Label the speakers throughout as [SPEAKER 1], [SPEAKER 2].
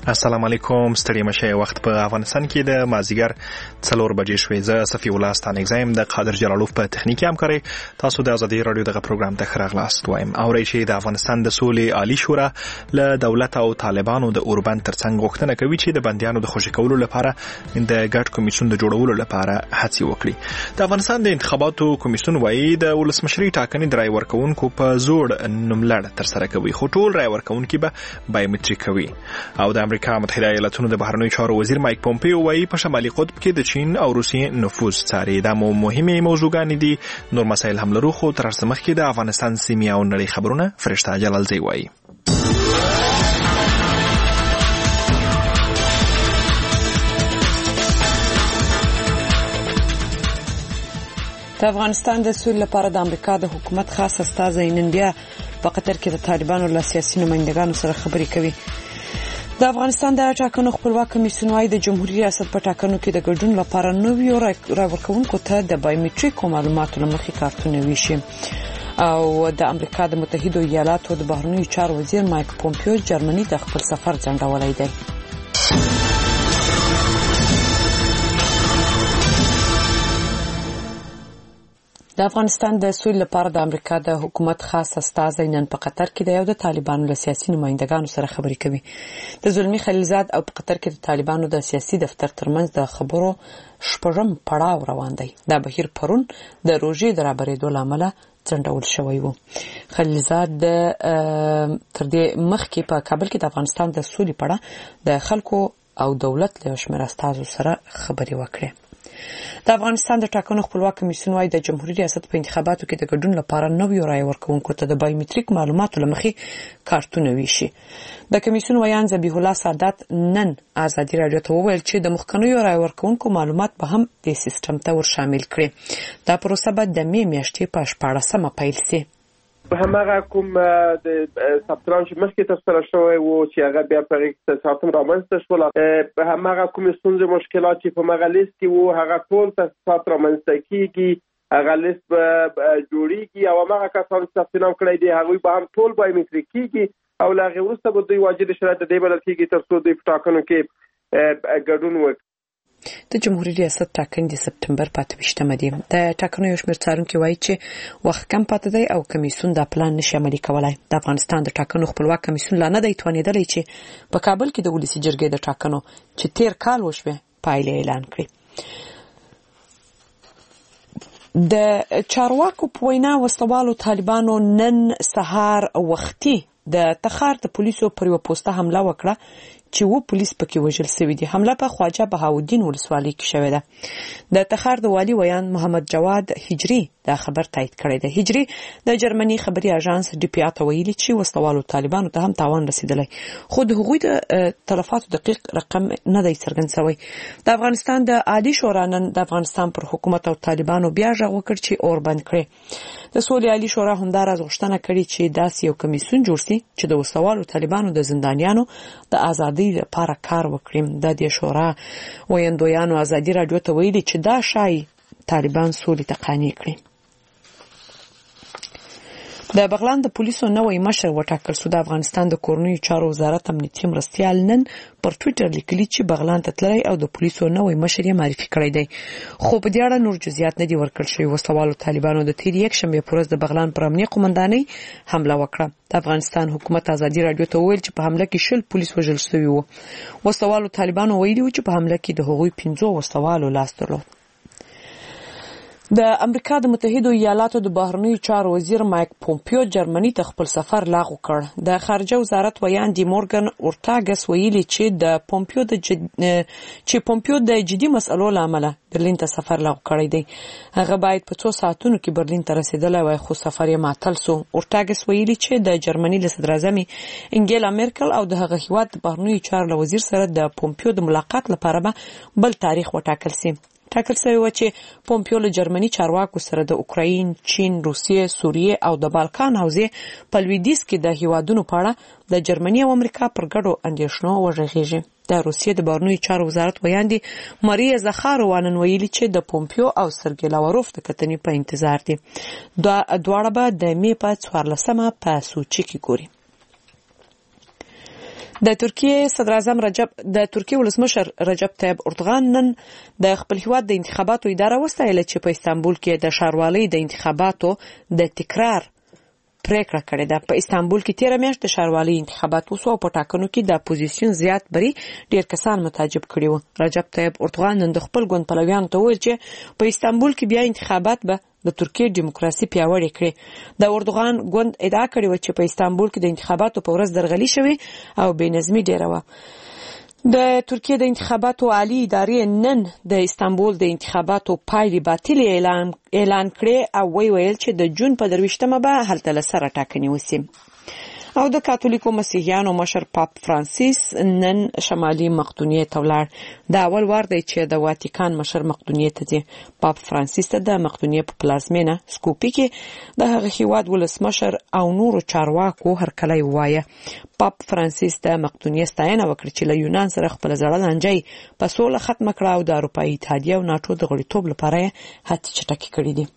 [SPEAKER 1] السلام علیکم. ستړي مشه. وخت په افغانستان کې د مازیګر 4 بجې شوې. زه صفی الله ستانګزایم د قادر جلالوف په تخنیکی همکاري. تاسو د ازادي رادیو دغه پروګرام ته خراغلاست وایم. اورئ چې د افغانستان د سولې عالی شورا له دولت او طالبانو د اوربند ترڅنګ غوښتنه کوي چې د بنديانو د خوشی کولو لپاره د ګډ کمیسیون د جوړولو لپاره هڅې وکړي. د افغانستان د انتخاباتو کمیسیون وايي د ولسمشري ټاکنې د رای ورکونکو په زور نوملړ تر سره کوي، خو ټول رای ورکونکي به بایومټریک کوي. او د امریکا متحده ایالاتونو د بهرنیو چارو وزیر مایک پومپیو وايي په شمالي قطب کې د چین او روسیې نفوذ څاري. دا مهمه موضوعګانې دي. نور مسایل هم لرو، خو تر څو مخکې د افغانستان سیمې او نړۍ خبرونه فرشته جلالزی وايي.
[SPEAKER 2] د افغانستان د سولې لپاره د امریکا د حکومت خاص استازی نن بیا په قطر کې د طالبانو له سیاسي نمائندګانو سره خبرې کوي. د افغانستان د ټاکنو خپلواک کمیسیون وايي د جمهوریت ریاست په ټاکنو کې د ګډون لپاره نویو رای ورکوونکو ته د بایومټریک معلوماتو لمخې کارتونه ویشي. او د امریکا د متحده ایالاتو د بهرنیو چارو وزیر مایک پومپیو جرمني د خپل سفر ځنډولی دی. د افغانستان د سولې لپاره د امریکا د حکومت خاص استازی نن په قطر کې د یو د طالبانو له سیاسي نمائندګانو سره خبرې کوي. د زلمی خلیلزاد او په قطر کې د طالبانو د سیاسي دفتر ترمنځ د خبرو شپږم پړاو روان دی. دا بهیر پرون د روژې د رابرېدو لامل ځنډول شوی و. خلیلزاد تر دې مخکې په کابل کې د افغانستان د سولې په اړه د خلکو او دولت له شمېر استازو سره خبرې وکړې. د افغانستان د ټاکنو خپلواک کمیسیون وايي د جمهوریت ریاست په انتخاباتو کې د ګډون لپاره نویو رای ورکوونکو ته د بایومټریک معلوماتو لمخې کارتونه ویشي. د کمیسیون ویان ذبیح الله سعادت نن ازادي رادیو ته وویل چې د مخکنیو رای ورکوونکو معلومات به هم د سیستم ته ورشامل کړي. دا پروسه به د میاشتې په 14مه پیل شي.
[SPEAKER 3] همغه کوم د سبتران چې مخکې تاسو شوی وو چې هغه بیا په اقتصادي رامنځته شول، همغه کوم ستونزې مشکلات چې په مغه لیست کې وو هغه ټول تاسو رامنځته کیږي، هغه لیست به جوړیږي او هغه کسان چې تاسو نام کړی دی هغه به هم ټول بایومټریک کیږي او لا غیر وروسته به دوی واجد شرایط دی بلل کیږي تر څو دوی په ټاکنو کې ګډون وکړي.
[SPEAKER 2] د جمهوریت ریاست ټاکنې د سپتمبر 28مه دي. د ټاکنو یو شمېر څارونکي وایي چې وخت کم پاتې دی او کمیسیون دا پلان نشي عملي کولای. د افغانستان د ټاکنو خپلواک کمیسیون لا نه دی توانېدلی چې په کابل کې د ولسي جرګې د ټاکنو چې تیر کال وشوه پایلې اعلان کړي. د چارواکو په وینا وسلوالو طالبانو نن سهار وختي د تخار د پولیسو پر یو پوسټه حمله وکړه چې و پولیس پکې وژل شوی دي. حمله په خواجه بهاودین ولسوالۍ کې شوې ده. د تخار د والی ویان محمد جواد هجری دا خبر تایید کړی دی. هجری د جرمني خبري اژانس ډي پی ا ته ویلي چې وسلوالو طالبانو ته هم تاوان رسیدلی، خو د هغوی د تلفاتو دقیق رقم نه دی څرګند شوی. د افغانستان د عالی شورا نن د افغانستان پر حکومت او طالبانو بیا غږ وکړ چې اور بند کړي. د سولې عالی شورا همداراز غوښتنه کړې چې داسې یو کمیسیون جوړ شي چې د وسلوالو طالبانو د زندانیانو د ازادۍ لپاره کار وکړي. د دې شورا ویاندویانو ازادي رادیو ته ویلي چې دا شای طالبان سولې ته قانع کړي. د بغلان د پولیسو نوې مشر وټاکل شو. د افغانستان د کورنیو چارو وزارت امنیتي مرستیال نن پر ټوئیټر لیکلي چې بغلان ته تللی او د پولیسو نوې مشر یې معرفي کړی دی، خو په دې اړه نور جزئیات نه دي ورکړل شوي. وسلوالو طالبانو د تیر یکشنبه په ورځ د بغلان پر امنیه قومندانۍ حمله وکړه. د افغانستان حکومت ازادي رادیو ته ویل چې په حمله کې 10 پولیس وژل شوي وو. وسلوالو طالبانو ویلي چې په حمله کې د هغوی 15 وسلوالو لاس درلود. د امریکا د متحده ایالاتو د بهرنیو چارو وزیر مایک پومپیو جرمني ته خپل سفر لغوه کړ. د خارجه وزارت ویان دی مورګن اورټاګس ویلي چې پومپیو د جدي مسئلو لامل برلین ته سفر لغوه کړی دی. هغه باید په 2 ساعتونو کې برلین ته رسیدلی وای، خو سفر یې معطل شو. اورټاګس ویلي چې د جرمني له صدراعظم انګیلا میرکل او د هغه هیواد د بهرنیو چارو وزیر سره د پومپیو د ملاقات لپاره به بل تاریخ وټاکل شي. ټاکل شوی و چې پومپیو له جرمني چارواکو سره د اوکراین، چین، روسیې، سوریې او د بالکان حوزې په لویدیځ کې د هیوادونو په اړه د جرمني او امریکا پر ګډو اندېښنو وغږېږي. د روسیې د بهرنیو چارو وزارت ویاندې ماریا زخارووا نن ویلي چې د پومپیو او سرګی لاوروف د کتنې په انتظار دي. دواړه به د می په 14مه په سوچي کې ګوري. د ترکیې ولسمشر رجب طیب اردوغان نن د خپل هیواد د انتخاباتو اداره وستایله چې په استانبول کې د ښاروالۍ د انتخاباتو د تکرار پریکړه کړې ده. په استانبول کې 13 میاشتې د ښاروالۍ انتخابات وسو او په ټاکنو کې د اپوزیشن زیات بری ډیر کسان متعجب کړي وو. رجب طیب اردوغان نن د خپل ګوند پلویانو ته وویل چې په استانبول کې بیا انتخابات به د ترکیې دیموکراسي پیاوړې کړي. د اردوغان ګوند ادعا کړې و چې په استانبول کې د انتخاباتو په ورځ درغلي شوې او بېنظمي ډېره وه. د ترکیې د انتخاباتو عالی ادارې نن د استانبول د انتخاباتو پایلې باطلې اعلان کړې او ویل چې د جون په 23مه به هلته له سره ټاکنې وسي. او د کاتولیکو مسیحیانو مشر پاپ فرانسیس نن شمالي مقدونیې ته ولاړ. دا اول وار دی چې د واتیکان مشر مقدونیې ته ځي. پاپ فرانسیس ته د مقدونیې په پلازمینه سکوپي کې د هغه هیواد ولسمشر او نورو چارواکو هرکلی ووایه. پاپ فرانسیس د مقدونیې ستاینه وکړه چې له یونان سره خپل زړه لانجې په سوله ختمه کړه او د اروپایي اتحادیې او ناټو د غړیتوب لپاره هڅې چټکې کړې دي.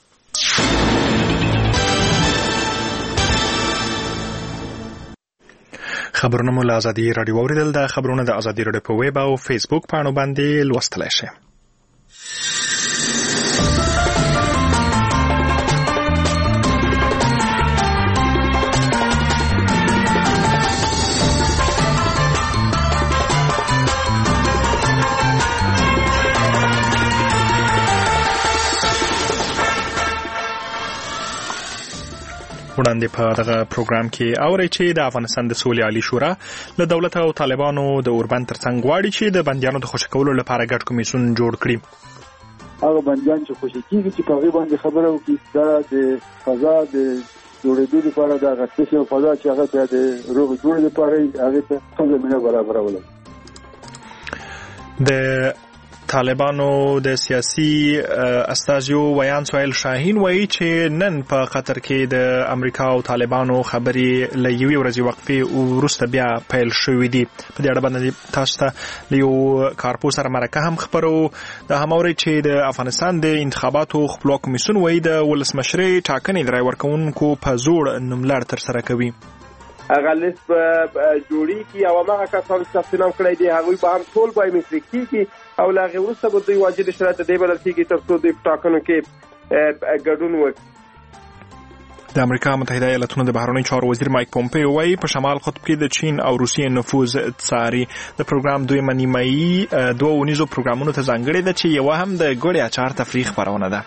[SPEAKER 1] خبرونه مو له ازادي رادیو اوریدل. د خبرونه د ازادي رادیو په ویب او فیسبوک پاڼو باندې لوستلای شئ. وړاندې په دغه پروګرام کې اورئ چې د افغانستان د سولې عالی شورا له دولت او طالبانو د اوربند ترڅنګ غواړي چې د بندیانو د خوشي کولو لپاره ګډ کمیسیون جوړ کړي.
[SPEAKER 4] هغه بندیان چې خوشي کیږي چې په هغه باندې خبره وکړي دا د فضا د جوړېدو لپاره د غټې فضا چې هغه د روغ جوړ لپاره هغه ته زمينه برابرول.
[SPEAKER 1] د طالبانو د سیاسي استازیو ویان سویل شاهین وایي چې نن په قطر کې د امریکا او طالبانو خبرې له یوې ورځې وقفې وروسته بیا پیل شوې دي. په دې اړه باندې تاسو ته له یو کارپوس سره مرکه هم خبرو. د هماوري چې د افغانستان د انتخاباتو خپلواک کمیسیون وایي د ولسمشرۍ ټاکنې د رای ورکوونکو په زور نوملړ ترسره کوي.
[SPEAKER 3] هغه لیست جوړیږي او هغه کسان چې ثبت نام کړی دي هغوی به هم ټول بایومټریک کیږي او له هغې وروسته به دوی واجد شرایط دی بلل کېږي تر څو دوی په ټاکنو کې ګډون وکړي.
[SPEAKER 1] د امریکا متحده ایالاتونو د بهرنیو چارو وزیر مایک پومپیو وایي په شمال قطب کې د چین او روسیې نفوذ څاري. د پروګرام دویمه نیمایي دوه اونیزو پروګرامونو ته ځانګړې ده چې یوه هم د ګوړې اچار تفریح خپرونه ده.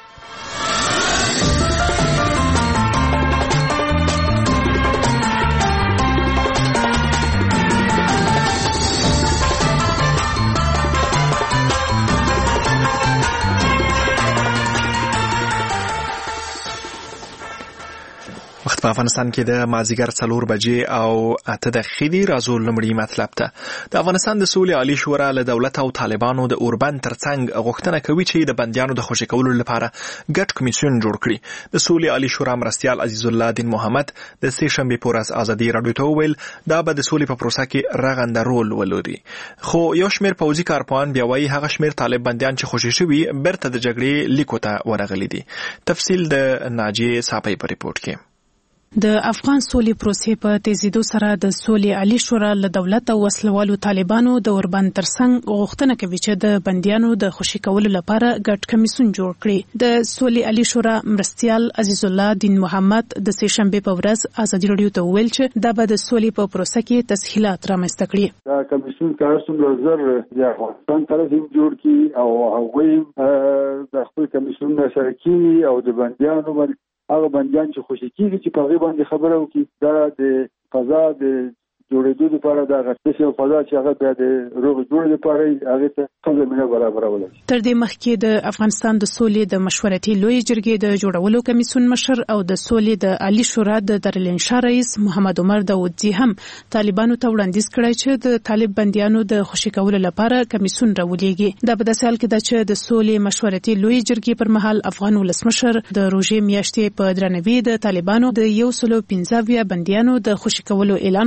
[SPEAKER 1] په افغانستان کې د مازیګر 4 بجې او 8 دقیقې راځو لمړی مطلب ته. د افغانستان د سولې عالی شورا له دولت او طالبانو د اوربند ترڅنګ غوښتنه کوي چې د بندیانو د خوشي کولو لپاره ګډ کمیسیون جوړ کړي. د سولې عالی شورا مرستیال عزیز الله دین محمد د سې شنبې په ورځ ازادي رادیو ته وویل دا به د سولې په پروسه کې رغنده رول ولري. خو یو شمېر پوځي کارپوهان بیا وایي هغه شمېر طالب بندیان چې خوشي شوي برته د جګړې لیکو ته ورغلي دي. تفصیل د ناجیه صاحب په ریپورت کې.
[SPEAKER 5] د افغان سولې پروسې په تیزیدو سره د سولې عالی شورا له دولت او وسلوالو طالبانو د اوربند ترڅنګ غوښتنه کوي چې د بندیانو د خوشي کولو لپاره ګډ کمیسیون جوړ کړي. د سولې عالی شورا مرستیال عزیز الله دین محمد د سې شنبې په ورځ ازادي رادیو ته ویل چې دا به د سولې په پروسه کې تسهیلات رامنځته کړي.
[SPEAKER 4] دا کمیسیون کار څومره زر د افغانستان طرف جوړ کړي او هغه د خپل کمیسیون سره کې او د بندیانو باندې هغه بندیان چې خوشي کیږي چې په هغه باندې خبره وکړي دا د فضا د جوړېدو لپاره د غټې فضا چې هغه بیا د روغ جوړ لپاره هغه ته زمينه برابرول.
[SPEAKER 5] تر دې مخکې د افغانستان د سولې د مشورتي لوی جرګې د جوړولو کمیسیون مشر او د سولې د عالی شورا د دارالانشا رئیس محمد عمر داودزی هم طالبانو ته وړاندیز کړی چې د طالب بندیانو د خوشي کولو لپاره کمیسیون راولېږي. دا په داسې حال کې ده چې د سولې مشورتي لوی جرګې پر مهال افغان ولسمشر د روژې میاشتې په درناوي د طالبانو د 115 بندیانو د خوشي کولو اعلان وکړ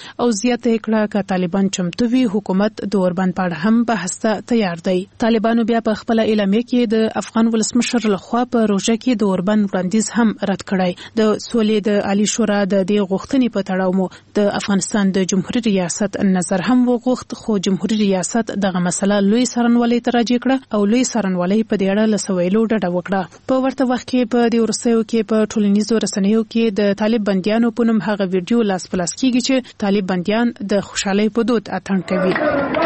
[SPEAKER 5] او زیاته کړه ک طالبان چمتو وي حکومت د اوربند په اړه هم بحث ته تیار دی. طالبانو بیا په خپل اعلامیه کې د افغان ولسمشر لخوا په روژه کې د اوربند وړاندیز هم رد کړی. د سولې د عالی شورا د دې غوښتنې په تړاو مو د افغانستان د جمهوریت ریاست نظر هم وغوښت، خو جمهوریت ریاست دغه مسله لوی څارنوالۍ ته راجع کړه او لوی څارنوالۍ په دې اړه لسویلو ډډه وکړه. په ورته وخت کې په دې ورسېو کې په ټولنیزو رسنیو کې د طالب بنديانو په نوم هغه ویډیو لاس پلاس کیږي چې طالب بنديان د خوشحالۍ په دود اتڼ کوي.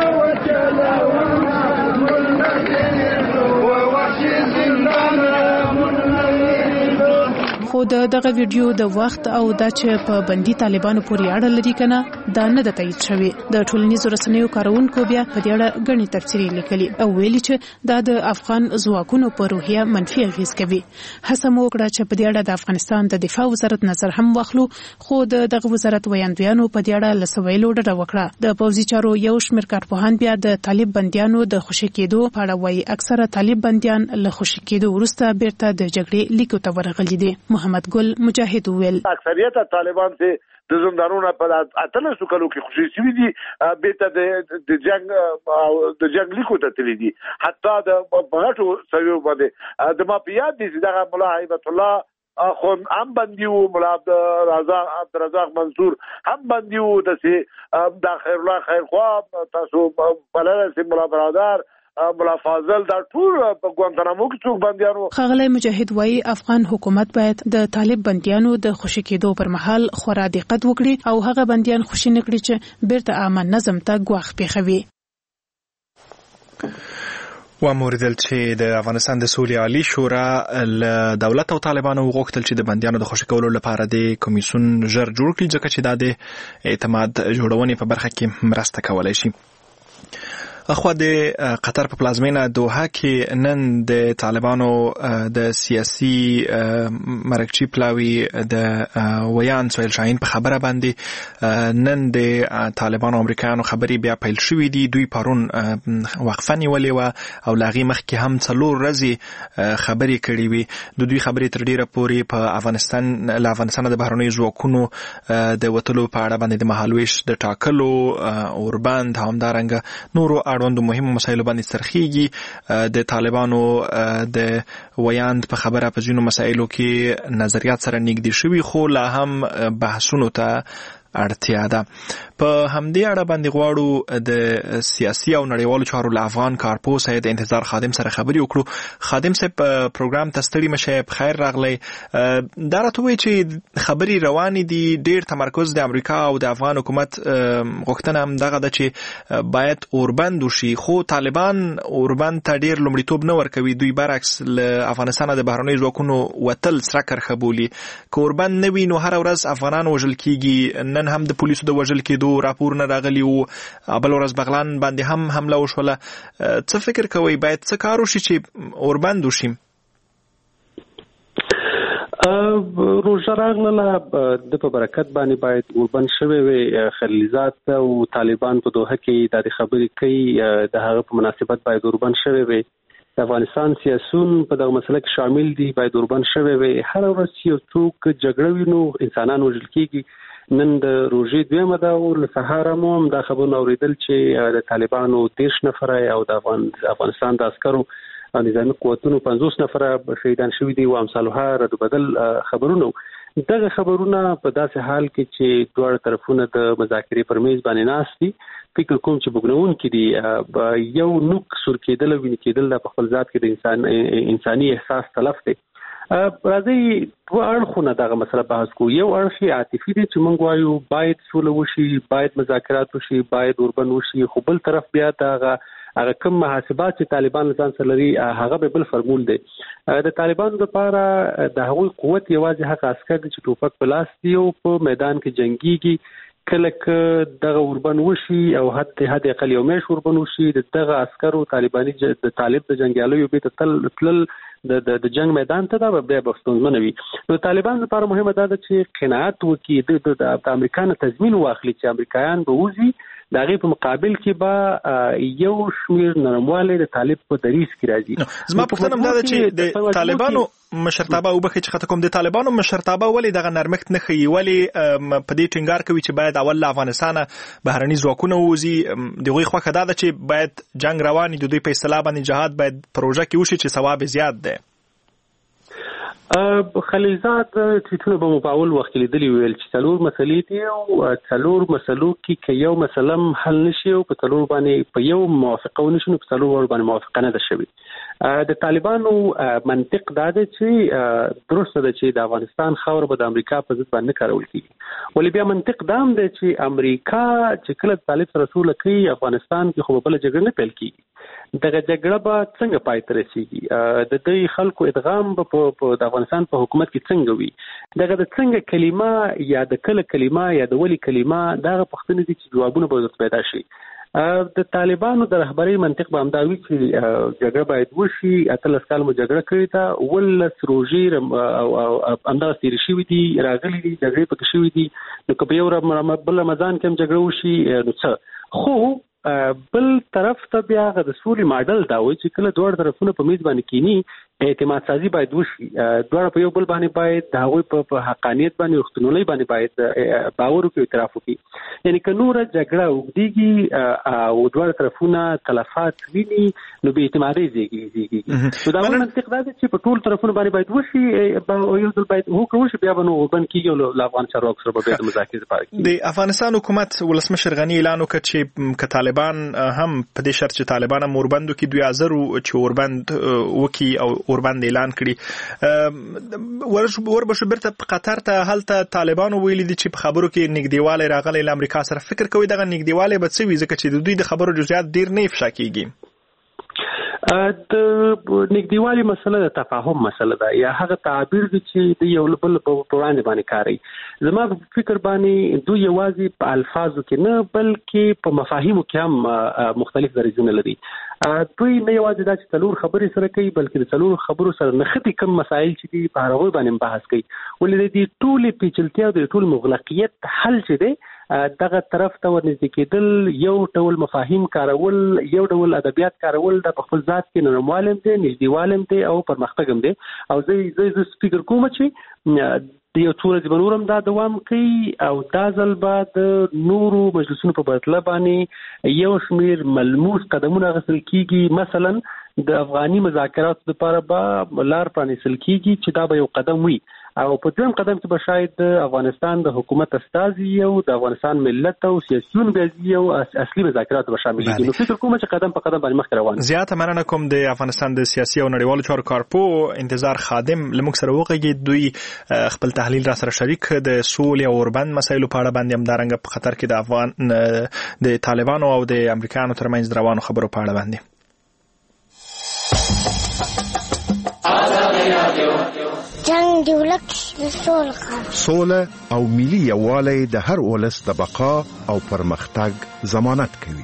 [SPEAKER 5] خو دغه ویډیو د وخت او د چې په بندي طالبانو پورې اړه لري کنه دا نه د تایید شوی. د ټولنیزو رسنیو کارونکو بیا په دې اړه غني تفسیري لیکلي او ویلي چې دا د افغان ځواکونو په روحیه منفي اغیز کوي. هڅه مو وکړه چې په دې اړه د افغانستان د دفاع وزارت نظر هم واخلو، خو دغه وزارت ویاندویانو په دې اړه لسویلو ډډه وکړه. د پوځي چارو یو شمېر کارپوهان بیا د طالب بنديانو د خوشي کېدو په اړه وایي اکثره طالب بنديان له خوشي کېدو وروسته بیرته د جګړې لیکو ته ورغلي دي. محمد ګل مجاهد ویل
[SPEAKER 6] اکثریت طالبان چې د زندانونو په اتلسو کلو کې خوشي شوي دي، بیرته د جنگ لیکو ته تللي دي. حتی د غټو سویو باندې د ما په یاد دي چې دغه ملا هیبت الله خو هم بندي وو، ملا عبدالرزاق منصور هم بندي وو، د خیر الله خیرخوا تاسو بلنه سي ملا برادر ملا فاضل دا ټول په ګوانتانامو کې څوک بنديانو.
[SPEAKER 5] ښاغلی مجاهد وایي افغان حکومت باید د طالب بنديانو د خوشي کېدو پر مهال خورا دقت وکړي او هغه بنديان خوشي نکړي چې بیرته امن نظم ته ګواښ پیښوي.
[SPEAKER 1] وموردل چې د افغانستان د سولې عالی شورا له دولت او طالبانو وغوښتل چې د بنديانو د خوشي کولو لپاره د کمیسیون ژر جوړ کړي، ځکه چې دا د اعتماد جوړونې په برخه کې مرسته کولای شي. اخوا د قطر په پلازمینه دوحه کې نن د طالبانو د سیاسي مرکچی پلاوی د ویان سویل شاهین په خبره باندې نن د طالبانو امریکایانو خبري بیا پیل شوې دي. دوی پرون وقفه نیولې و او لاغي مخکې هم 4 ورځې خبري کړې وي. د دوی خبري تر ډیره پورې په افغانستان د بهرنیو ځواکونو د وټلو په اړه باندې د مهالويش د ټاکلو اوربند همدارنګه نورو اړوندو مهمو مسایلو باندې سرخیږي. د طالبانو د ویاند په خبره په ځینو مسایلو کې نظریات سره نږدې شوي، خو لا هم بحثونو ته اړتیا ده. په همدې اړه باندې غواړو د سیاسي او نړیوالو چارو له افغان کارپوه سید انتظار خادم سره خبري وکړو. خادم صاحب په پروګرام ته ستړي مشه، بخیر راغلی. دا راته وایي چې خبري روانې دي، ډېر تمرکز د امریکا او د افغان حکومت غوښتنه هم دغه ده چې باید اوربند وشي، خو طالبان اوربند ته ډېر لومړیتوب نه ورکوي. دوی برعکس له افغانستان د بهرنیو ځواکونو وتل سره کرښه بولي. که اوربند نه وي نو هره ورځ افغانان وژل کیږي. نن هم د پولیسو د وژل کېدو راپورونه راغلي وو، بل ورځ بغلان باندې هم حمله وشوله. څه فکر کوئ باید څه کار وشي چې اوربند وشي؟
[SPEAKER 7] روژه راغله د په برکت باندې باید اوربند شوی وي. خلیلزاد او طالبان په دوحه کې د خبرې کوي، د هغه په مناسبت باید اوربند شوی وي. د افغانستان سیاسون په دغه مسله کې شامل دي، باید اوربند شوی وي. هر ورځ یو څوک جګړه وینو، انسانان وژل کېږي. نن د روژې دویمه ده او له سهاره مو هم دا خبرونه اورېدل چې د طالبانو 30 نفره او د افغانستان د عسکرو نظامي قوتونو 50 نفره شهیدان شوي دي او امثالها رد بدل خبرونه. دغه خبرونه په داسې حال کې چې دواړه طرفونه د مذاکرې پر میز باندې ناست دي، فکر کوم چې بګنون کې دي یو نوک سور کېدل او وینې کېدل په خپل ذات کې د انساني احساس تلف دی. راځي دوه اړخونه دغه مسله بحث کوو. یو اړخ عاطفي دی چې موږ وایو باید سوله وشي، باید مذاکرات وشي، باید اوربند وشي، خو بل طرف بیا هغه کوم محاسبات چې طالبان ځان سره لري هغه به بل فرمول دی. د طالبانو لپاره د هغوی قوت یوازې هغه عسکر دي چې ټوپک په لاس دي او په میدان کې جنگيږي. کله که دغه اوربند وشي او حد اقل یو میاشت اوربند وشي، دغه عسکرو طالباني د طالب د جنگیالیو به تل د جنگ میدان ته دا بیا بستونزمنه وي. نو طالبان لپاره مهمه ده چې قناعت وکړي، د امریکا نه تضمین واخلي چې امریکایان به وځي د هغې په مقابل کې به یو شمېر نرموالی د طالب په دریځ کې راځي.
[SPEAKER 1] زما پوښتنه همدا ده چې د طالبانو مشرتابه وبخښئ چې خطا کوم، د طالبانو مشرتابه ولې دغه نرمښت نه ښیي؟ ولې په دې ټینګار کوي چې باید اول له افغانستانه بهرني ځواکونه ووځي؟ د هغوی خوښه دا ده چې باید جنګ روان وي، د دوی په اصطلاح باندې جهاد باید پروژه کې وشي چې ثواب زیات دی.
[SPEAKER 7] خلیلزاد ټویټونه به مو په اول وخت کې لیدلي ویل چې څلور مسلې دي او څلور مسلو کې که یو مسله حل نشي او په څلور باندې په یو موافقه ونشي نو په څلور باندې موافقه نه ده شوې. د طالبانو منطق دا دی چې درسته ده چې د افغانستان خاوره به د امریکا په ضد باندې نه کارول کېږي، ولې بیا منطق دا هم دی چې امریکا چې کله د طالب سره سوله کوي افغانستان کې خو به بله جګړه نه پیل کېږي، دغه جګړه به څنګه پای ته رسېږي؟ د دوی خلکو ادغام به په افغانستان په حکومت کې څنګه وي؟ دغه د څنګه کلمه یا د کله کلمه یا د ولي کلمه دغه پوښتنې دي چې جوابونه به ورته پیدا شي. د طالبانو د رهبرۍ منطق به همدا وي چې جګړه باید وشي. 18 کال مو جګړه کړې ده، 18 روژې همدغه تېرې شوي دي، راغلي دي، جګړې پکې شوي دي، نو که په یو بل رمضان کې هم جګړه وشي نو څه؟ خو بل طرف ته بیا هغه د سولې ماډل دا وایي چې کله دواړه طرفونه په میز باندې کینی اعتماد سازي باید وشي، دواړه په یو بل باندې باید د هغوی په حقانیت باندې رښتینولۍ باندې باید باور وکړي، اعتراف وکړي. یعنی که نوره جګړه اوږدېږي او دواړه طرفونه تلفات ویني نو بې اعتمادۍ زیږي. نو دا منطق دا دی چې په ټولو طرفونو باندې باید وشي، یو ځل باید هوکړه وشي، بیا به نو بند کېږي او له افغان چارواکو سره به بیا د مذاکرې لپاره کېږي. د
[SPEAKER 1] افغانستان حکومت ولسمشر غني اعلان وکړ چې که طالبان هم په دې شرط چې طالبان هم اوربند وکړي، دوی حاضر چې اوربند وکړي او اوربند اعلان کړي. وربشو بیرته قطر ته هلته طالبانو ویلي دي چې په خبرو کې نږدېوالی راغلی له امریکا سره. فکر کوي دغه نږدېوالی به څه وي؟ ځکه چې د دوی د خبرو جزئیات ډېر نه افشا کېږي.
[SPEAKER 7] د نږدېوالي مسله د تفاهم مسله ده، یا هغه تعبیر دی چې د یو بل په وړاندې باندې کاروي. زما په فکر باندې دوی یوازې په الفاظو کې نه بلکې په مفاهیمو کې هم مختلف دریځونه لري. دوی نه یوازې دا چې څلور خبرې سره کوي بلکې د څلور خبرو سره نښتي کوم مسایل چې دي په هغوی باندې بحث کوي، ولې د دې ټولې پیچلتیا او د ټول مغلقیت حل چې دی دغه طرف ته ورنږدې کېدل، یو ډول مفاهیم کارول، یو ډول ادبیات کارول، د په خپل ذات کې نرموالی هم دی، نږدېوالی هم دی او پرمختګ هم دی. او زه فکر کوم چې د یو څو ورځې به نور هم دا دوام کوي او دا ځل به د نورو مجلسونو په بدله باندې یو شمېر ملموس قدمونه اخیستل کېږي. مثلا د افغاني مذاکراتو لپاره به لار پرانیستل کېږي چې دا به یو قدم وي، او په دویم قدم کې به شاید د افغانستان د حکومت استازي او د افغانستان ملت او سیاسیون بیا او اصلي مذاکرات به شامل دي. نو فکر کوم چې قدم په قدم باندې مخکې روان.
[SPEAKER 1] زیاته مننه کوم د افغانستان د سیاسي او نړیوالو چارو کارپو انتظار خادم لموږ سره وغږېد. دوی خپل تحلیل را سره شریک د سولې او اوربند مسایلو په اړه باندې هم دارنګه په خطر کې د افغان د طالبانو او د امریکایانو ترمنځ روانو خبرو په اړه باندې.
[SPEAKER 8] جنگ دی ولک د
[SPEAKER 9] سوله او ملي یووالی د هر ولس د بقا او پرمختګ ضمانت کوي.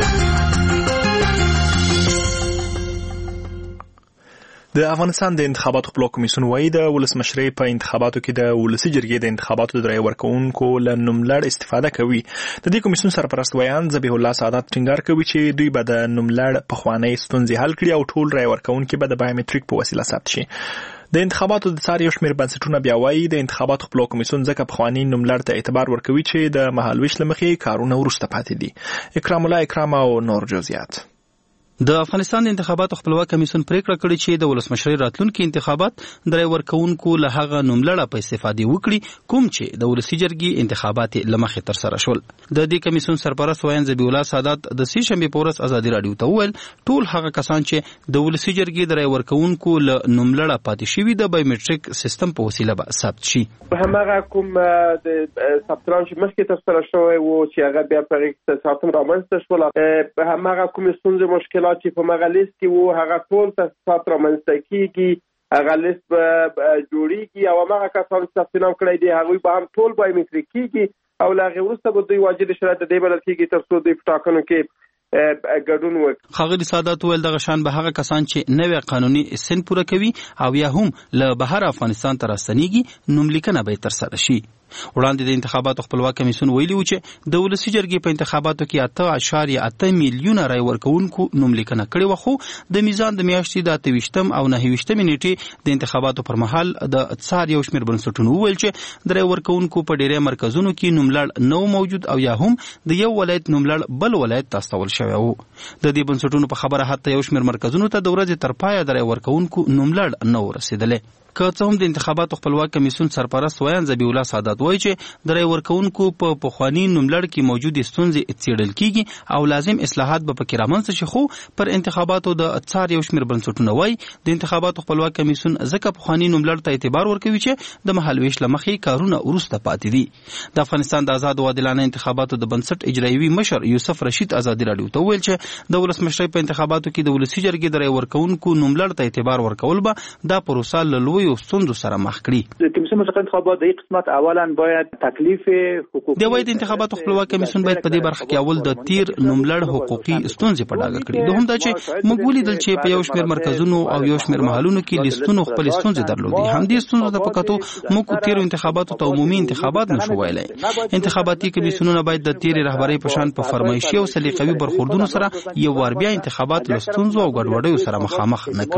[SPEAKER 1] د افغانستان د انتخاباتو خپلواک کمیسیون وايي د ولسمشرۍ په انتخاباتو کې د ولسي جرګې د انتخاباتو د رای ورکوونکو له نوملړ استفاده کوي. د دې کمیسیون سرپرست ویان ذبیح الله سعادت ټینګار کوي چې دوی به د نوملړ پخوانۍ ستونزې حل کړي او ټول رای ورکوونکي به د بایومټریک په وسیله ثبت شي. د انتخاباتو د څار یو شمېر بنسټونه بیا وايي د انتخاباتو خپلواک کمیسیون ځکه پخواني نوملړ ته اعتبار ورکوي چې د مهالویش له مخې کارونه وروسته پاتې دي. اکرام الله اکرام او نور جزئیات.
[SPEAKER 10] د افغانستان د انتخاباتو خپلواک کمیسیون پریکړه کړې چې د ولسمشرۍ راتلونکي انتخابات د رای ورکوونکو له هغه نوملړه په استفادې وکړي کوم چې د ولسي جرګې انتخابات لمخې ترسره شول. د دې کمیسیون سرپرست ویان ذبیح الله سعادت د سې شنبې په ورځ ازادي راډیو ته وویل ټول هغه کسان چې د ولسي جرګې د رای ورکوونکو له نوملړه پاتې شوي د بایومټریک سیستم په وسیله به ثبت شي.
[SPEAKER 3] هماغه کوم د ثبتنام چې مخکې ترسره شوی و چې هغه بیا په هغې ساعتونو رامنځته شول، هماغه کومې ستونزې مشکلات چې په هغه لیست کې وو هغه ټول تصادف رامنځته کېږي، هغه لیست به جوړېږي او هماغه کسان چې ثبت نام کړی دی هغوی به هم ټول بایومټریک کېږي او له هغې وروسته به دوی واجد شرایط د دې بلل کېږي تر څو دوی په ټاکنو کې ګډون وکړي.
[SPEAKER 10] ښاغلي سعادت وویل دغه شان به هغه کسان چې نوی قانوني سن پوره کوي او یا هم له بهر افغانستان ته راستنیږي نوملیکنه به یې ترسره شي. وړاندې د انتخاباتو خپلواک کمیسیون ویلي و چې د ولسی جرګې په انتخاباتو کې 8.8 میلیونه رای ورکوونکو نوملیکنه کړې و، خو د میزان د میاشتې د 28 او 29 نیټې د انتخاباتو پر مهال د څار یو شمېر بنسټونو وویل چې د رای ورکوونکو په ډېری مرکزونو کې نوملړ نو موجود او یا هم د یو ولایت نوملړ بل ولایت ته استول شوی و. د دې بنسټونو په خبره حتی یو شمېر مرکزونو ته د ورځې تر پایه د رای ورکوونکو نوملړ نه ورسېدلی. که څه هم د انتخاباتو خپلواک کمیسیون سرپرست ویان ذبیح الله سعادت وایي چې د رای ورکوونکو په پخواني نوملړ کې موجودې ستونزې څېړل کیږي او لازم اصلاحات به پکې رامنځته شي، خو پر انتخاباتو د څار یو شمېر بنسټونه وایي د انتخاباتو خپلواک کمیسیون ځکه پخواني نوملړ ته اعتبار ورکوي چې د مهالویش له مخې کارونه وروسته پاتې دي. د افغانستان د آزاد او عادلانه انتخاباتو د بنسټ اجرایوي مشر یوسف رشید ازادي راډیو ته وویل چې د ولسمشرۍ په انتخاباتو کې د ولسي جرګې د رای ورکوونکو نوملړ ته اعتبار ورکول به دا پروسه له لویو ستونزو سره مخ کړي.
[SPEAKER 11] کمیسیون مشخص انتخابات د قسمت اولا باید تکلیف حقوقي
[SPEAKER 10] د وای د انتخاباتو خپلواک کمیسیون باید په دې برخه کې اول د تیر نوملړ حقوقي ستونزې په ډاګه کړي. دوهم دا چې موږ ولیدل چې په یو شمېر مرکزونو او یو شمېر محلونو کې لیستونو خپل ستونزې درلودي. همدې ستونزو د پکاتو موږ تیر انتخاباتو ته عمومي انتخابات نشو ویلای. انتخاباتي کمیسیونونه باید د تیر رهبرۍ په شان په فرمایشي او سلیقوي برخوردونو سره یو وار بیا انتخابات له ستونزو او ګډوډیو سره مخامخ نه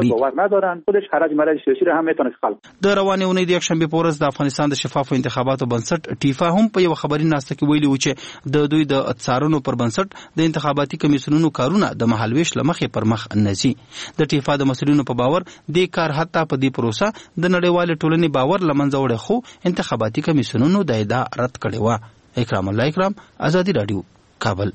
[SPEAKER 10] کړي. د روانې اونۍ د یکشنبې په ورځ د افغانستان د شفافو انتخاباتو بنسټ ټیفا هم په یو خبري ناسته کې ویلي و چې د دوی د څارنو پر بنسټ د انتخاباتي کمیسیونونو کارونه د مهالویش له مخې پر مخ نه ځي. د ټیفا د مسؤلینو په باور د کار حتی په دې پروسه د نړیوال ټولنې باور لمنځه وړي، خو انتخاباتي کمیسیونونو د ادعا رد کړې و. اکرام الله اکرام، آزادي راډیو، کابل.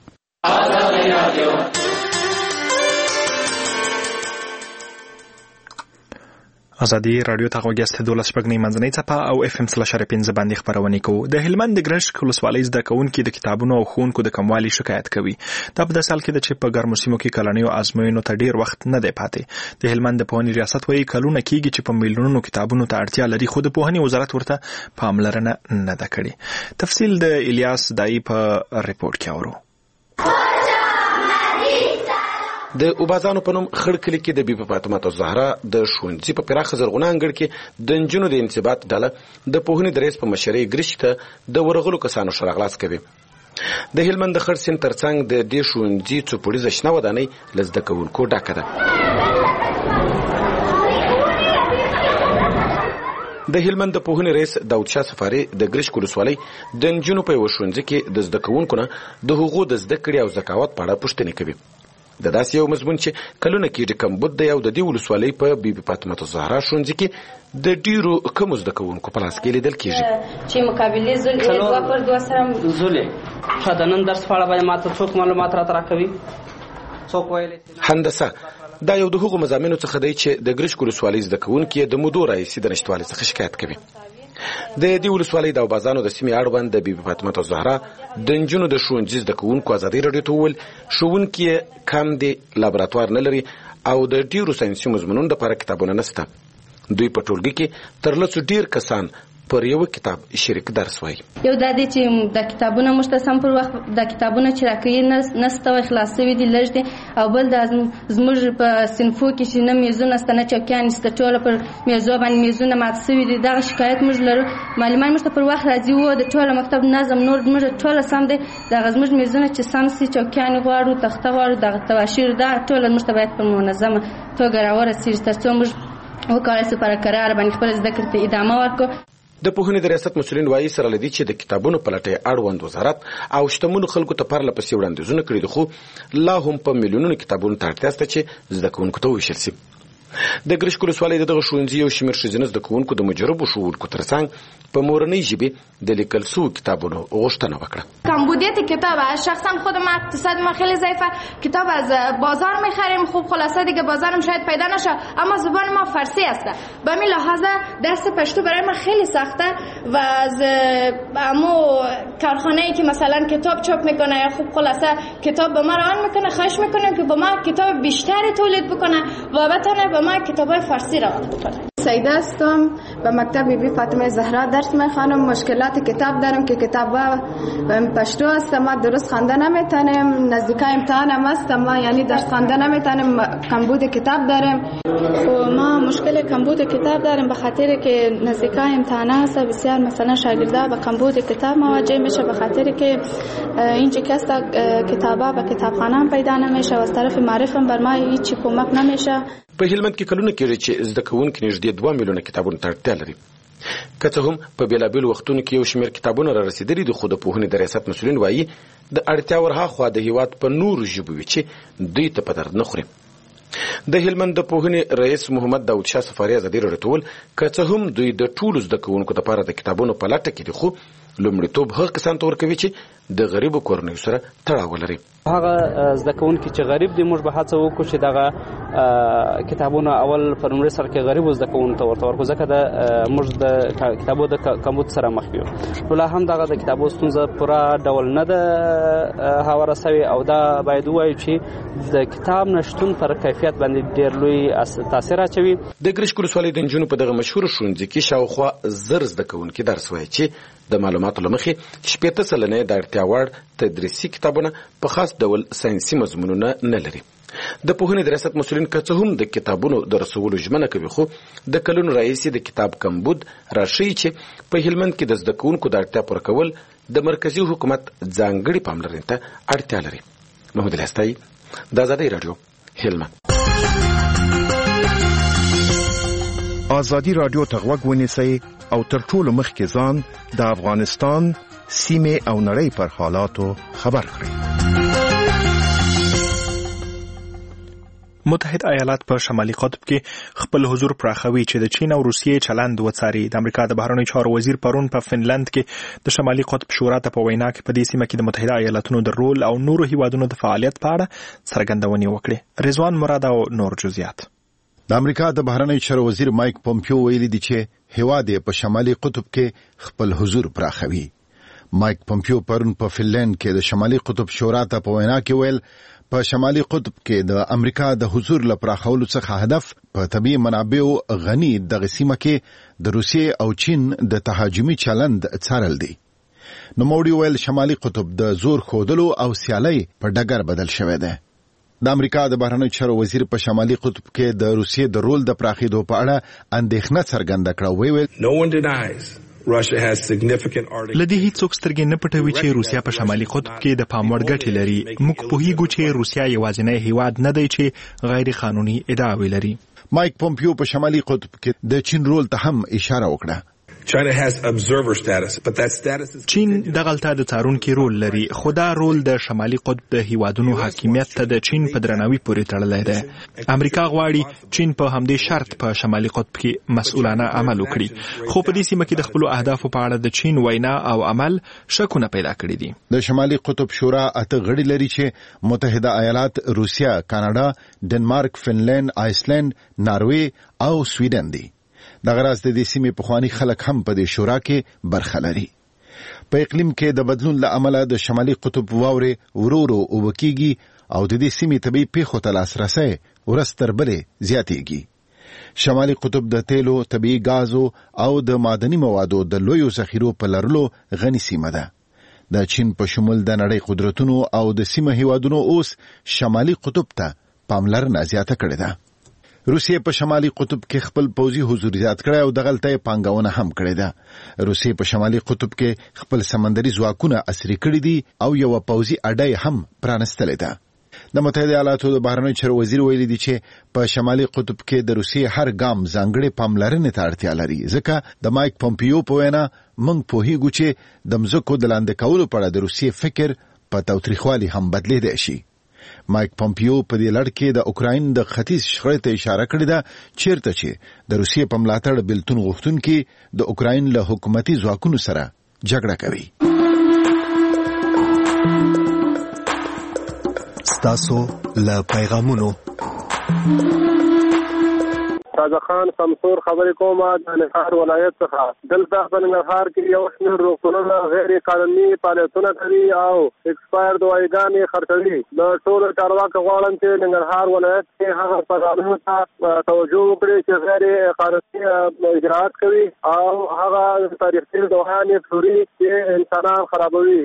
[SPEAKER 1] ازادي راډیو ته غوږیاست 12 منځنۍ څپه او اف ام /5 باندې خبرونه کوو. د هلمند د ګرشک ولسوالۍ زده کوونکي د کتابونو او ښوونکو د کموالي شکایت کوي. دا په داسې حال کې ده چې په ګرمو سیمو کې کلنیو ازموینو ته ډیر وخت نه دی پاتې. د هلمند د پوهنې ریاست وایي کلونه کېږي چې په میلیونونو کتابونو ته اړتیا لري، خو د پوهنې وزارت ورته پاملرنه نه ده کړې. تفصیل د الیاس دای په ریپورت کې اورو.
[SPEAKER 12] د اوبازانو په نوم خړ کلی کې د بیبي فاطمه الزهرا د ښوونځي په پراخه زرغونه انګړ کې د نجونو د انضباط ډله د پوهنې د رئیس په مشرۍ ګرشک ته د ورغلو کسانو شراغلاس کوي. د هلمند د خړ سیند ترڅنګ د دې ښوونځي څوپړیزه شنه ودانۍ له زده کوونکو ډکه ده. د هلمند د پوهنې رئیس داود شاه سفاري د ګرشک ولسوالۍ د نجونو په یو ښوونځي کې د زده کوونکو نه د هغو د زده کړې او ذکاوت په اړه پوښتنې کوي. د داسې یو مضمون چې کلونه کېږي کمبود دی او د دې ولسوالۍ په بیبي فاطمه الزهرا ښوونځي کې د ډیرو کمو زده کوونکو په لاس کې لیدل کېږي
[SPEAKER 13] چې مقابلې زل 2 پر 2 سره زولې خا د نن درس په اړه باندې ماته څوک معلومات راکوي څوک ویلې
[SPEAKER 12] هندسه دا یو د هغو مضامینو څخه دی چې د ګرشک ولسوالۍ زده کوونکي د مودو راهیسې د نشتوالي څخه شکایت کوي. د دې ولسوالۍ د اوبازانو د سیمې اړوند د بیبي فاطمه الزهرا د نجونو د ښوونځي زده کوونکو ازادي راډیو ته وویل ښوونکي کم دي، لابراتوار نه لري او د ډیرو ساینسي مضمونونو لپاره کتابونه نشته. دوی په ټولګي کې تر لسو ډیر کسان پر یو کتاب شریک درس وایي.
[SPEAKER 14] یو د دې چې د کتابونو مشتسم پر وخت د کتابونو چې راکړي نسته او خلاصوي دي لږ دي، او بل د زموږ په صنفو کې چې نه میزونه سته نه چوکیان سته، ټوله پر میزو باندې میزونه مات شوي دي. دغه شکایت موږ لرو. معلمان موږ ته پر وخت راځي و د ټوله مکتب نظم نور موږ ټوله سم دي، دغه زموږ میزونه چې سم سي، چوکیان غواړو، تخته غواړو، دغه تواشیر دا ټوله موږ ته باید په منظمه توګه راورسیږي ترڅو موږ وکولای شو پر قرار باندې خپل زده کړې ته ادامه ورکړو.
[SPEAKER 12] د پوهنې د ریاست مسؤلین وایي سره لدی چې د کتابونو په لټه اړوند وزارت او شتمنو خلکو ته پرله پسې وړاندیزونه کړي دي، خو لا هم په میلیونونو کتابونو ته اړتیا شته چې زده کوونکو ته وویشل شي. د ګرشک ولسوالۍ دغه ښوونځي یو شمېر ښځینه زده کوونکو د مجربو ښوونکو ترڅنګ په مورنۍ ژبې د لیکل شویو کتابونو غوښتنه وکړه.
[SPEAKER 15] کمبودیت کتاب شخصا خود ما اقتصاد ما خیلی ضعیفه، کتاب از بازار میخریم، خوب خلاصه دیگه بازارم شاید پیدا نشه، اما زبان ما فارسی است. به همین لحاظ درس پشتو برای ما خیلی سخته و از امو کارخانه‌ای که مثلا کتاب چاپ میکنه یا خوب خلاصه کتاب به ما ران میکنه، خواهش میکنیم که به ما کتاب بیشتری تولید بکنه و بتونه به ما کتابای فارسی ران بکنه. سعیده هستم به مکتب بی فاطمه زهرا درس میخوانم. مشکلات کتاب دارم که کتابا پشتو است، ما درست خوانده نمیتونم، نزدیکای امتحانم است، ما یعنی درس خوانده نمیتونم، کمبود کتاب دارم. و ما مشکل کمبود کتاب دارم به خاطر که نزدیکای امتحان است، بسیار مثلا شاگردا با کمبود کتاب مواجه میشه به خاطر که اینجا کسا کتابا به کتابخانه پیدا نمیشه و از طرف معرفم بر ما هیچ کمک نمیشه.
[SPEAKER 12] په هلمند کې کلونه کېږي چې زده کوونکي نږدې 2 میلیونه کتابونو ته اړتیا لري. که څه هم په بیلابیلو وختونو کې یو شمېر کتابونه را رسېدلي دي، خو د پوهنې د ریاست مسؤلین وایي د اړتیا ورهاخوا د هیواد په نورو ژبو وي چې دوی ته په درد نه خوري. د هلمند د پوهنې رئیس محمد داود شاه سفاري ازادي راډیو ته وویل که څه هم دوی د ټولو زده کوونکو لپاره د کتابونو په لټه کې دي، خو لومړیتوب هغه کسانو ته ورکوي چې د غریبو کورنیو سره تړاو ولري.
[SPEAKER 13] هغه زده کوونکي چې غریب دي موږ به هڅه وکړو چې دغه کتابونه اول په لومړي سر کې غریبو زده کوونکو ته ورته ورکړو، ځکه موږ د کتابو د کمبود سره مخ یو. نو لا هم دغه د کتابو ستونزه پوره ډول نه ده هواره سوې او دا باید ووایو چې د کتاب نشتون پر کیفیت باندې ډېر لوی تاثیر اچوي.
[SPEAKER 12] د ګرشک ولسوالۍ د نجونو په دغه مشهور ښوونځي کې شاوخوا 1000 زده کوونکي درس وایي چې د معلوماتو له مخې 80 سلنه د اړتیا وړ تدریسي کتابونه په خاص ډول ساینسي مضمونونه نه لري. د پوهنې د ریاست مسؤلین که څه هم د کتابونو د رسولو ژمنه کوي، خو د کلونو راهیسې د کتاب کمبود راښیي چې په هلمند کې د زده کوونکو د اړتیا پوره کول د مرکزي حکومت ځانګړې پاملرنې ته اړتیا لري. محمد الهستایي، د ازادۍ راډیو، هلمند.
[SPEAKER 9] ازادي راډیو ته غوږ ونیسئ او تر ټولو مخکې ځان د افغانستان سیمه او نړۍ پر حالاتو خبر کړئ.
[SPEAKER 1] متحد ایالات په شمالي قطب کې خپل حضور پراخوي چې د چین او روسیې چلند وڅاري. د امریکا د بهرنیو چارو وزیر پرون په فنلند کې د شمالي قطب شورا ته په وینا کې په دې سیمه کې د متحده ایالاتونو د رول او نورو هیوادونو د فعالیت په اړه څرګندونې وکړې. رضوان مراد او نور جزئیات.
[SPEAKER 16] د امریکا د بهرنیو چارو وزیر مایک پومپیو ویلي دی چې هیواد په شمالي قطب کې خپل حضور پراخوي. مایک پومپیو پرون په فنلند کې د شمالي قطب شورا ته په وینا کې ویل په شمالي قطب کې د امریکا د حضور لپاره خولو څخه هدف په طبيعي منابعو غني دغه سیمه کې د روسیې او چین د تهاجمي چلند څارل دي. نو موړي ویل شمالي قطب د زور خودلو او سیالي په ډګر بدل شوی دی. د امریکا د بهرنیو چارو وزیر په شمالي قطب کې د روسیې د رول د پراخېدو په اړه اندېښنه څرګنده کړه. ویل
[SPEAKER 1] لدې هیڅوک سترګې نه پټوي چې روسیا په شمالي قطب کې د پام وړ ګټې لري. موږ پوهیږو چې روسیا یوازینی هیواد نه دی چې غیر قانوني ادعاوې لري.
[SPEAKER 16] مایک پومپیو په شمالي قطب کې د چین رول ته هم اشاره وکړه.
[SPEAKER 1] چین دغلته د څارونکي رول لري، خو دا رول د شمالي قطب د هیوادونو حاکمیت ته د چین په درناوي پورې تړلی دی. امریکا غواړي چین په همدې شرط په شمالي قطب کې مسؤلانه عمل وکړي، خو په دې سیمه کې د خپل اهدافو په اړه د چین وینا او عمل شکونه پیدا کړي دي.
[SPEAKER 16] د شمالي قطب شورا 8 غړي لري چې متحده ایالات، روسیا، کاناډا، ډنمارک، فنلند، آیسلند، ناروې او سویډن دي. دغه راز د دې سیمې پخوانی خلک هم په دې شورا کې برخه لري. په اقلیم کې د بدلون له امله د شمالي قطب واورې ورورو وبکیږي او د دې سیمې طبيعي پیښو ته لاسرسي ورځ تر بلې زیاتېږي. شمالي قطب د تیلو، طبيعي غازو او د معدني موادو د لویو ذخیرو په لرلو غني سیمه ده. د چین په شمول د نړۍ قدرتونو او د سیمه هیوادونو اوس شمالي قطب ته پاملرنه زیاته کړې ده. روسیې په شمالي قطب کې خپل پوځي حضور زیات کړی او دغلته پانګونه هم کړې ده. روسیې په شمالي قطب کې خپل سمندري ځواکونه عصري کړي دي او یو پوځي اډه هم پرانستلې ده. د متحده ایالاتو د بهرنیو چارو وزیر ویلي دی چې په شمالي قطب کې د روسیې هر ګام ځانګړې پاملرنې ته اړتیا لري، ځکه د مایک پومپیو په وینا موږ پوهیږو چې د مځکو د لاندې کولو په اړه د روسیې فکر په تاوتریخوالي هم بدلېدای شي. مایک پومپیو په دې لړ کې د اوکراین د ختیځ شخړې ته اشاره کړې ده، چیرته چې د روسیې په ملاتړ بېلتون غوښتونکي د اوکراین له حکومتي ځواکونو سره جګړه کوي.
[SPEAKER 17] ستاسو له پیغامونو راځه خان سمسور خبرې کوم د ننګرهار ولایت څخه. دلته په ننګرهار کې یو شمېر روغتونونه غیر قانوني فعالیتونه کوي او ایکسپایر دوايګانې خرڅوي. د ټولو چارواکو غواړم چې ننګرهار ولایت کې هغه پروګرامونو ته توجه وکړي چې غیر قانوني اجراءات کوي او هغه تاریخي دوايانې پلوري چې انسانان خرابوي.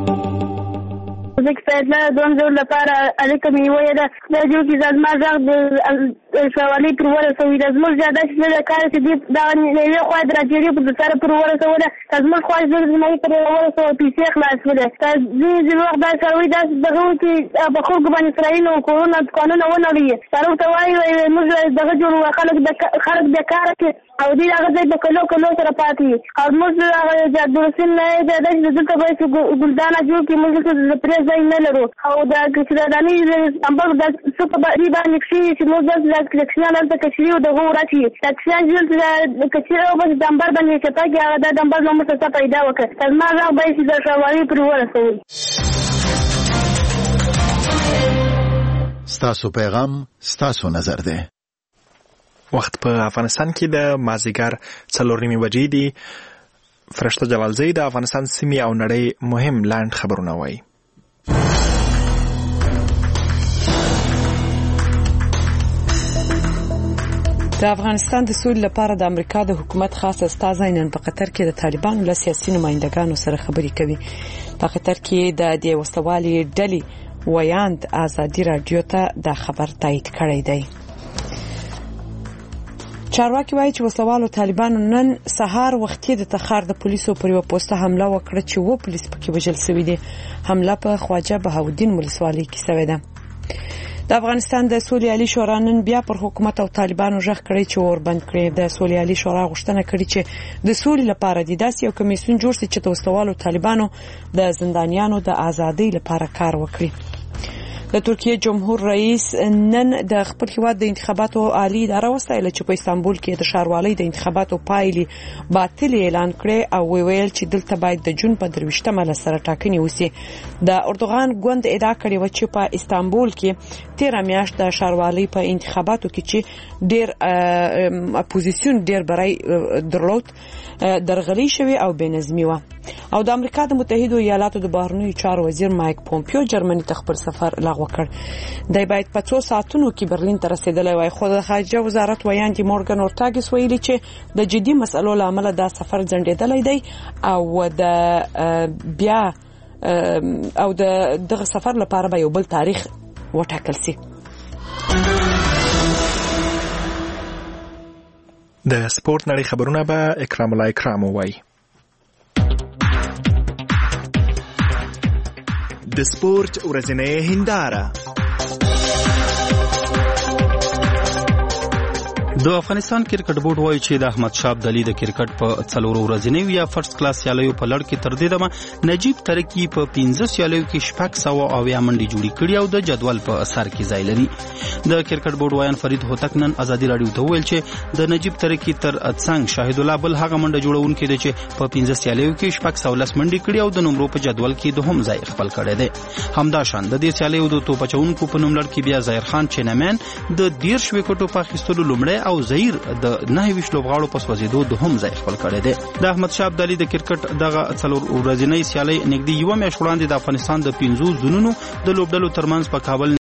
[SPEAKER 18] زه کفایت دوم زور لپاره اړیکه مې وویله دا جو کې زما غږ د شوالي پر ورسوي د زموږ زیاده چې د کار چې دې دغه یوې خوا د راډیو په سره پر ورسوله زموږ خوا زموږ پر ورسوه پیسې خلاصوله ځینې وخت دا کوي داسې دغه چې په خلکو باندې اسرائیل او کورونه قانون ونړوي سره ورته وایي موږ دغه جوړو خلک بېکاره کړي او دې هغه ځای په کلو سره پاتې او موږ هغه درسین نه دی چې دلته باید ګلدانه جوړ کړي موږ دلته پرې ځای نه لرو او دا کچرادانې امبر د څه په باندې کښې چې موږ داسې کلکشنان هلته کچري او دغه وراشي کلکشنان چې کچري او بس د امبر باندې چپه کړي هغه دا د امبر نه موږ څه پیدا وکړه زما غږ باید چې د شوالي پرې ورسوي.
[SPEAKER 16] ستاسو پیغام ستاسو نظر دی.
[SPEAKER 1] وخت په افغانستان کې د مازیګر 4:30 بجې دي. فرشته جلالزی د افغانستان سیمې او نړۍ مهم لاند خبرونه وایي.
[SPEAKER 2] د افغانستان د سولې لپاره د امریکا د حکومت خاص استازی نن په قطر کې د طالبانو له سیاسي نمائندګانو سره خبرې کوي. په قطر کې د دې وسوالي ډلې ویاند ازادي رادیو ته د خبر تایید کړی دی. چارواکي وایي چې وسوالو طالبانو نن سهار وختي د تخار د پولیسو پر یو پوسټ حمله وکړه چې و پولیس پکې وژل شوي دي. حمله په خواجه بهاودین ولسوالۍ کې شوې ده. د افغانستان د سولې عالی شورا نن بیا پر حکومت او طالبانو ژغ کړی چې اور بند کړي. د سولې عالی شورا غوښتنه کړې چې د سولې لپاره د داسې یو کمیسیون جوړ شي چې د وسوالو طالبانو د زندانیانو د ازادۍ لپاره کار وکړي. د ترکیه جمهور رئیس نن د خپل هیواد د انتخاباتو عالی اداره وستایله چې په استانبول کې د ښاروالۍ د انتخاباتو پایلې باطل اعلان کړي او ویل چې دلته باید د جون په 23مه لسره ټاکنې وسی. د اردوغان ګوند ادعا کړې و چې په استانبول کې 13 میاشت د ښاروالۍ په انتخاباتو کې چې ډیر اپوزیسیون ډیر برای درلود درغلي شوی او بنظمي و. او د امریکا د متحده ایالاتو د بهرنیو چارو وزیر مایک پومپیو جرمني ته خپل سفر لغوه کړ. دی باید په 2 ساعتونو کې برلین ته رسیدلی وای خو د خارجه وزارت ویاندې مورګن اورټاګس ویلي چې د جدي مسلو له امله دا سفر ځنډېدلی دی او د بیا او دغه سفر لپاره به یو بل تاریخ وټاکل شي.
[SPEAKER 1] د سپورت نړۍ خبرونه به اکرام الله اکرام وایي.
[SPEAKER 19] د سپورت ورځنۍ هنداره.
[SPEAKER 10] د افغانستان کرکټ بورډ وایي چې د احمد شاه ابدالي د کرکټ په 4 ورځنیو یا فرست کلاس سیالیو په لړ کې تر دې دمه نجیب ترکی په 15 سیالیو کې 600 منډي جوړې کړې او د جدول په سر کې ځای لري. د کرکټ بورډ وایي فرید هوتک نن ازادي رادیو ته ویل چې د نجیب ترکی تر څنګ شاهد الله بل هغه منډه جوړونکي دي چې په 15 سیالیو کې 610 منډي کړې او د نمبر په جدول کې دوهم ځای خپل کړی دی. همدا شان د دې سیالیو د توپچونکو په نوم لړ کې بیا ظاهر خان چینمن د 10 وکټو په اخیستلو لومړی او زهیر د 9 لوبغاړو په سوځېدو دوهم ځای خپل کړی دی. د احمد شاه ابدالي د کرکټ دغه 4 ورځنۍ سیالي نږدې یو میاشت وړاندې د افغانستان د 15 زونونو د لوبډلو ترمنځ په کابل